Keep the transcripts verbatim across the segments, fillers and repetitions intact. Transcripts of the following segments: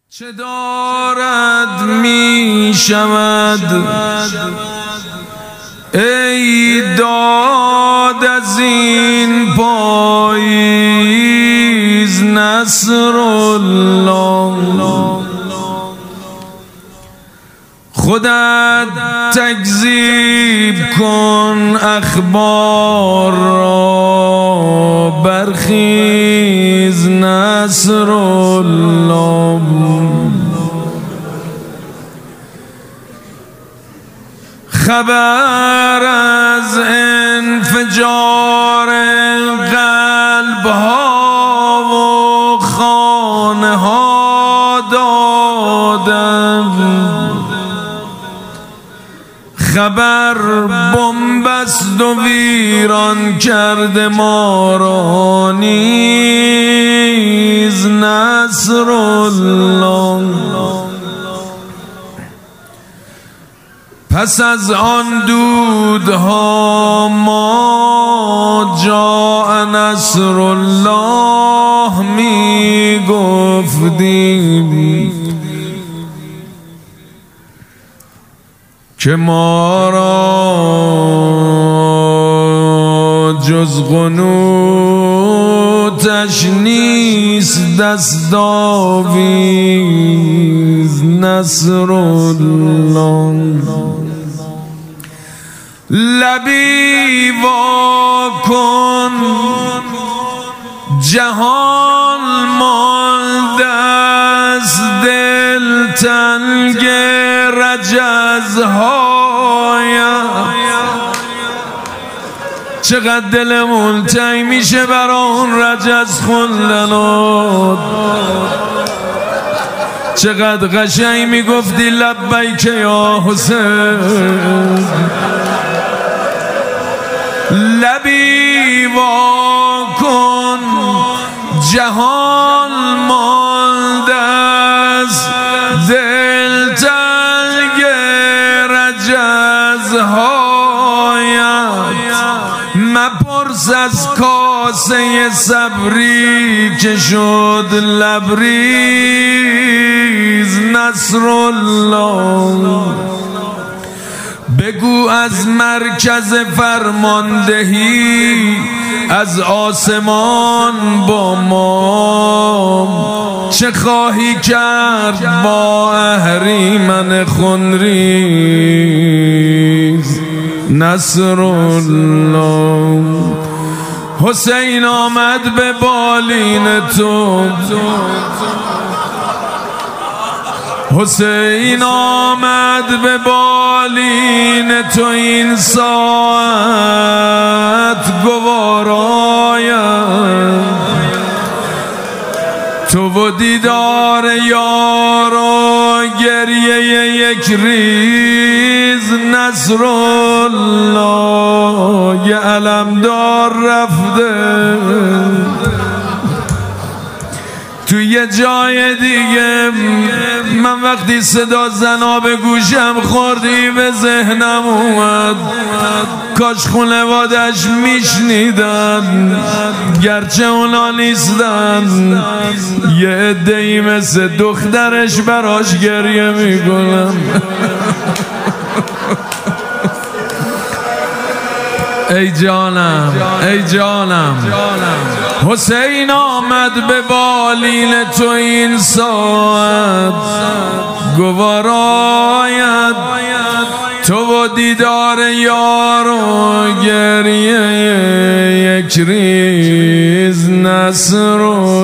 چه دارد می شود ای داد از این پاییز نصر الله، خودت تکذیب کن اخبار را، برخیز نصر الله. خبر از انفجار قلب ها و خانه ها دادم، خبر بنبست و ویران کرده ما را نیز نصر الله. پس از آن دودها ما جاء نصر الله می گفتیم که ما را جز قنوتش نیست دستاویز نصر الله. لبی وا کن جهان مانده از دل تنگ رجزهایم، چقدر دلمون تنگ میشه برا اون رجز خوندن، چقدر قشنگ میگفتی لبیک یا حسین. لبی وا کن جهان مانده از دل تنگ رجزهایت، مپرس از کاسه صبری که شد لبریز نصر الله. بگو از مرکز فرماندهی از آسمان با ما چه خواهی کرد با اهریمن خونریز نصر الله. حسین آمد به بالین تو، حسین آمد به بالین تو این ساعت گوارایم، تو و دیدار یار و گریه یک ریز نصر الله. یه علمدار رفته تو یه جای دیگه، من وقتی صدا زنا به گوشم خوردی به ذهنم اومد کاش خانوادش میشنیدن، گرچه اونا نیستن، یه عده‌ای مثل دخترش براش گریه میکنم. ای جانم ای جانم حسین آمد به بالین تو این ساعت گواراید، تو و دیدار یار و گریه یک ریز نصر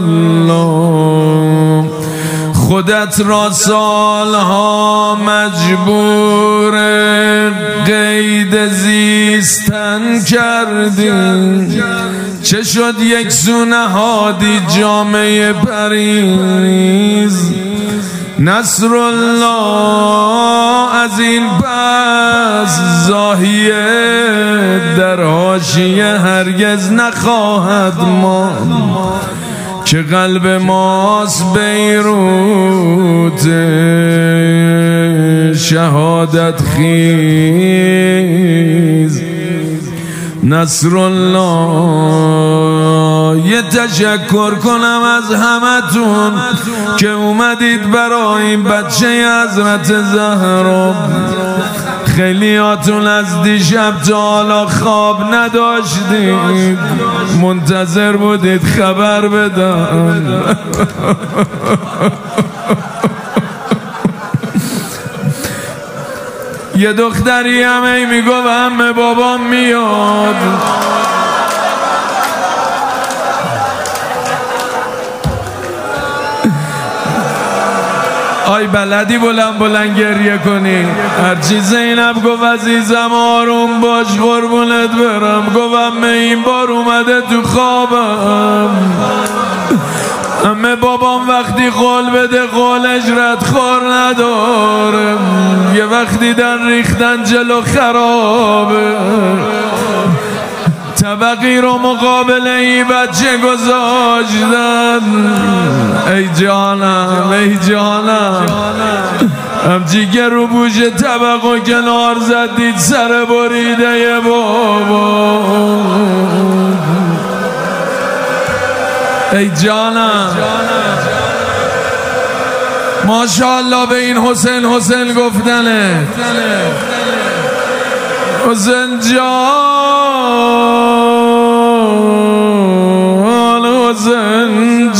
الله. خودت را سالها مجبور قید زیستن کردی، چه شد یک سو نهادی جامعه پریز نصر الله. از این پس زاهیه در حاشیه هرگز نخواهد ماند که قلب ماست بیروت شهادت خیز نصر الله. یه تشکر کنم از همتون که اومدید برای این بچه حضرت زهرا. خیلیاتون از دیشب تا حالا خواب نداشتید، منتظر بودید خبر بدن. یه دختری همه میگو و همه بابام میاد. آی بلدی بلند بلند گریه کنی. هرچی زینب گفت عزیزم آروم باش قربونت برم. گفتم این بار اومده تو خوابم. همه بابام وقتی قول بده قولش ردخور نداره. یه وقتی در ریختن جلو خرابه. طبقی رو مقابل این بچه گذاشتن. ای جانم ای جانم، همچی که رو بوش طبق و کنار زدید سر بریده یه بابا. ای جانم ماشاءالله به این حسین حسین گفتنه. حسین جان حسین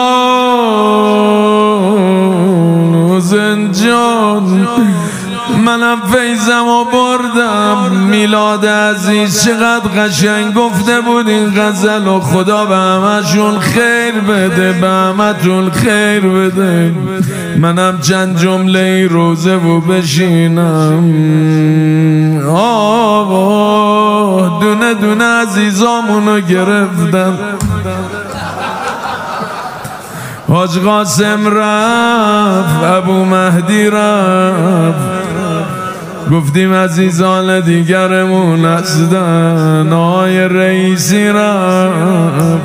جان حسین جان، منم فیضم و بردم. میلاد عزیز چقدر قشنگ گفته بود این غزل و خدا به همشون خیر بده، به همتون خیر بده. منم چند جمله روزه و بشینم. آه دونه دونه عزیزامونو گرفتم. حاج قاسم رفت، ابو مهدی رفت، گفتیم عزیزان دیگرمون هستن. آقای رئیسی رفت،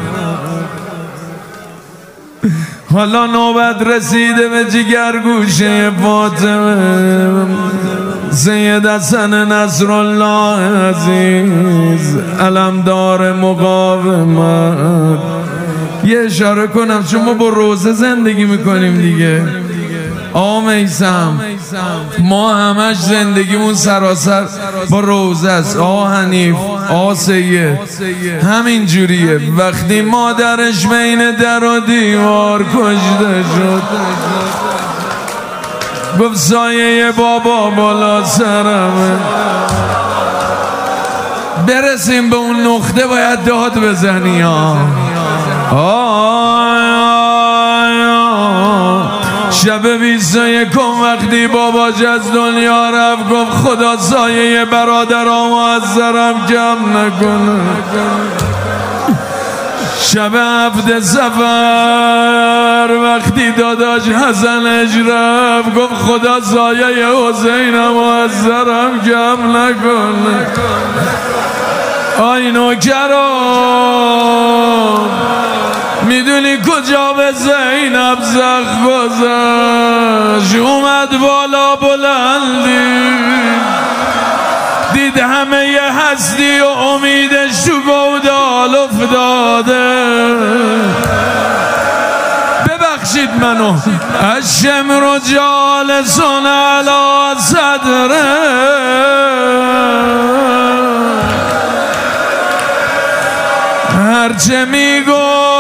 حالا نوبت رسیده به جگرگوشه فاطمه. سید حسن نصرالله عزیز علمدار مقاومت. یه اشاره کنم چون ما با روزه زندگی میکنیم دیگه. آقا میثم ما همش زندگیمون سراسر با روزه است. آقا حنیف، آقا سید همین جوریه. وقتی مادرش بین در و دیوار کشته شد، گفت سایه بابا بالا سرمه. برسیم به اون نقطه باید داد بزنی. ها شب بیست و یکم وقتی باباش از دنیا رفت، گفت خدا سایه برادرام از سرم کم نکنه. شب هفت سفر وقتی داداش حسنش رفت، گفت خدا سایه حسینم از سرم کم نکنه. آی نوکران میدونی کجا به زینب زخم گذاشت؟ اومد بالا بلندی، دید همه ی هستی و امیدش تو گودال افتاده. ببخشید منو الشمر جالسون علی صدره. هرچه میگفت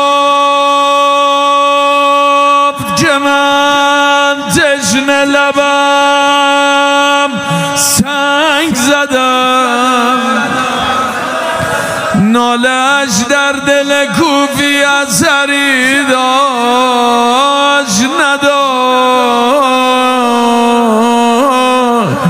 که من تشنه لبم سنگ زدم، نالش در دل کوفی اثری داشت نداشت.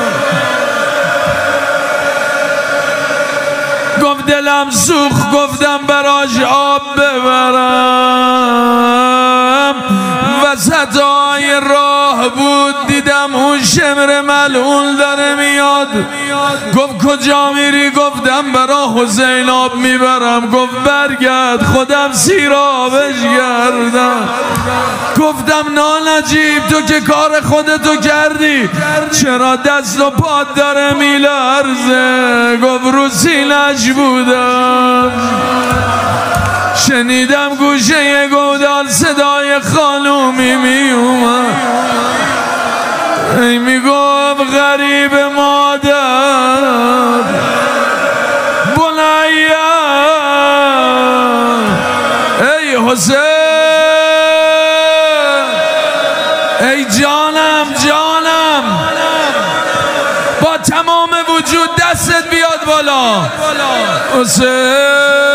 گفت دلم سوخت، گفتم براش آب ببرم. وسط خطای راه بود دیدم اون شمر ملعون داره میاد. گفت کجا میری؟ گفتم برا حسین آب میبرم. گفت برگرد خودم سیرابش گردم. گفتم نانجیب تو که کار خودتو کردی چرا دست و پات داره میلرزه؟ گفت رو سینه‌اش بودم شنیدم گوشه گودال صدای خانومی می اومد ای می گفت غریب مادر بنیا ای حسین ای جانم جانم با تمام وجود دستت بیاد بالا حسین